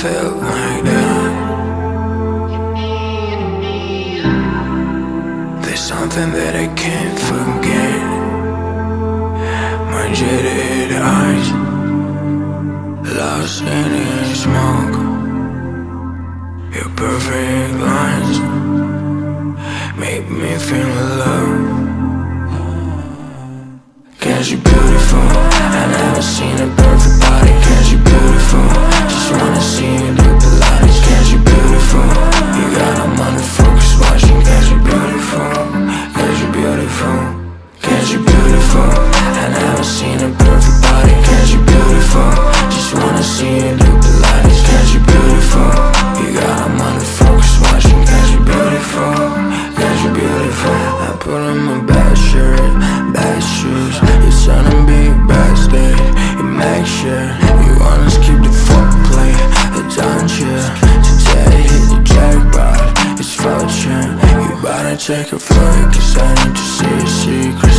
felt like that. There's something that I can't forget. My jaded eyes, lost in the smoke. Your perfect lines make me feel love. Cause you're beautiful, I never seen a perfect body. Cause you're beautiful, just wanna see you do Pilates. Cause you're beautiful, you got them under focus watching. Cause you're beautiful, cause you're beautiful. Cause you're beautiful, I never seen a perfect body. Cause you're beautiful, just wanna see you do Pilates. Cause you're beautiful, you got them under focus watching. Cause you're beautiful, cause you're beautiful. I put on my bad shirt, bad shoes. It's on a big bad stage. You make sure you wanna skip the foreplay, don't you? Today hit the jackpot, it's fortune. You better take a flight, cause I need to see your secrets.